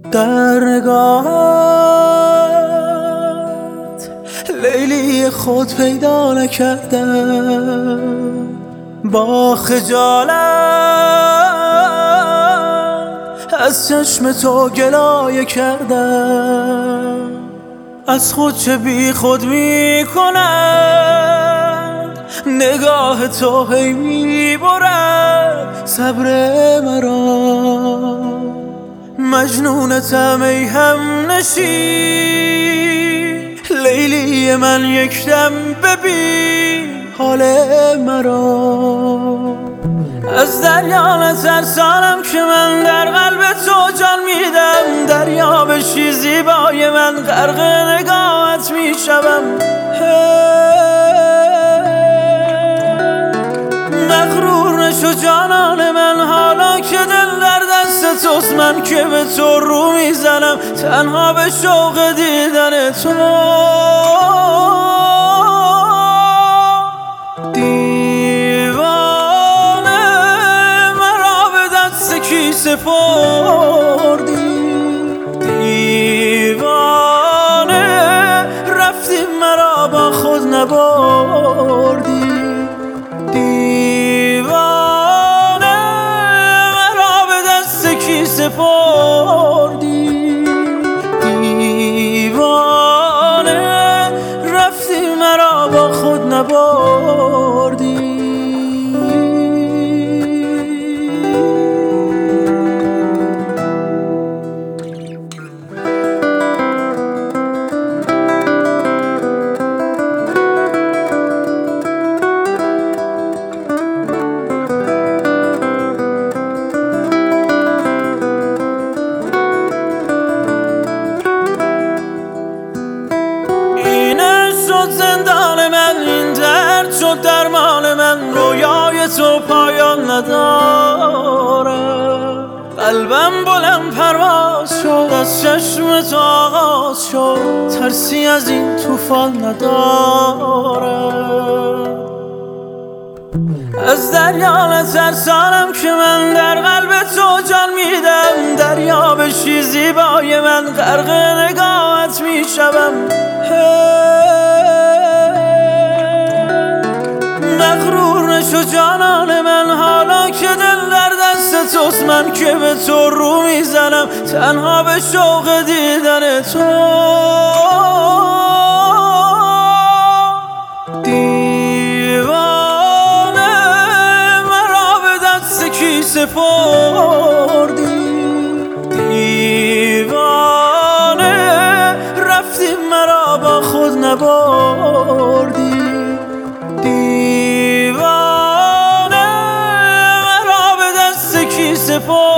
در نگاهت لیلی خود پیدا نکردم، با خجالت از چشم تو گلایه کردم. از خود چه بی خود می کند نگاه تو، هی می برد صبر مرا. مجنونتم ای همنشین، لیلی من یک دم ببین حال مرا. از دریا نترسانم که من در قلب تو جان میدم، دریا بشی زیبای من غرق نگاهت میشوم. مغرور نشو جانان من، حالا که دل در دست توست، من که به تو رو میزنم تنها به شوق دیدن تو. دیوانه مرا به دست کی سپردی، دیوانه رفتی مرا با خود نبردی. سپردی دیوانه رفتی مرا با خود نبردی. زندان من این درد شد درمان من، رویای تو پایان نداره. قلبم بلند پرواز شد از چشم تو آغاز شد، ترسی از این طوفان نداره. از دریا نترسانم که من در قلب تو جان میدم، دریا بشی زیبای من غرق نگاهت میشوم. مغرور نشو جانان من، حالا که دل در دست توست، من که به تو رو میزنم تنها به شوق دیدن تو. دیوانه مرا به دست کی سپردی، دیوانه رفتی مرا با خود نبردی. دیوانه مرا به دست کی سپردی.